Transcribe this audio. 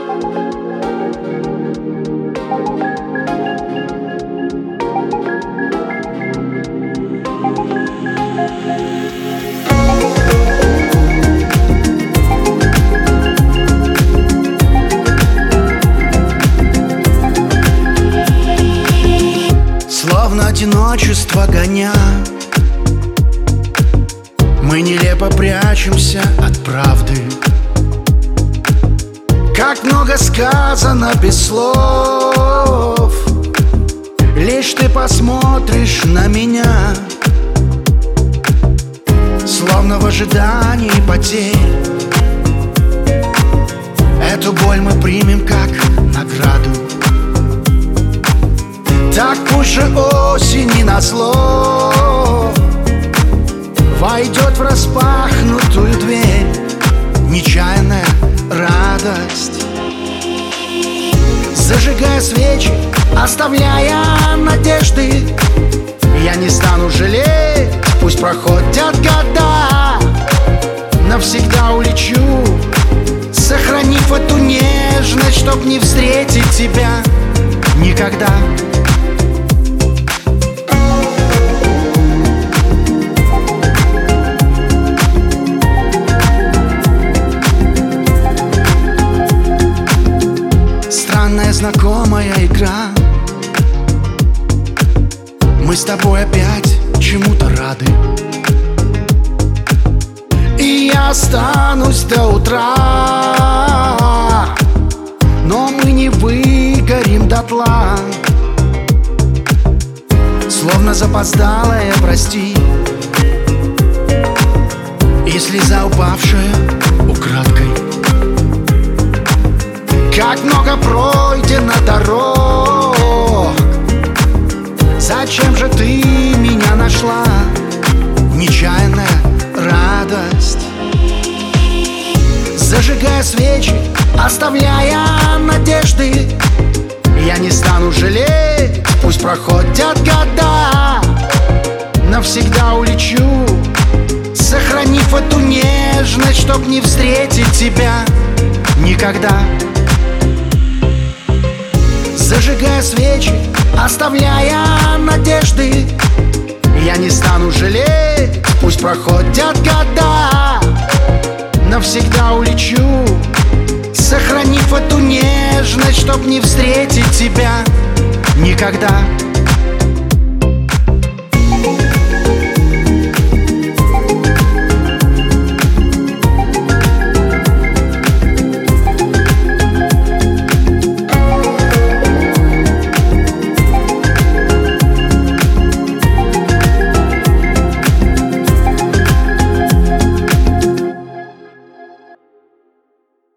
Словно одиночество гоня, мы нелепо прячемся от правды. Как много сказано без слов, лишь ты посмотришь на меня. Словно в ожидании потерь, эту боль мы примем как награду. Так пусть же осени назло войдет в распахнутую дверь нечаянная радость. Зажигая свечи, оставляя надежды, я не стану жалеть, пусть проходят года. Навсегда улечу, сохранив эту нежность, чтоб не встретить тебя никогда. Странная знакомая игра, мы с тобой опять чему-то рады. И я останусь до утра, но мы не выгорим дотла. Словно запоздалое прости, и слеза упавшая украдкой. Как много пройдено дорог, зачем же ты меня нашла? Нечаянная радость. Зажигая свечи, оставляя надежды, я не стану жалеть, пусть проходят года. Навсегда улечу, сохранив эту нежность, чтоб не встретить тебя никогда. Зажигая свечи, оставляя надежды, я не стану жалеть, пусть проходят года. Навсегда улечу, сохранив эту нежность, чтоб не встретить тебя никогда.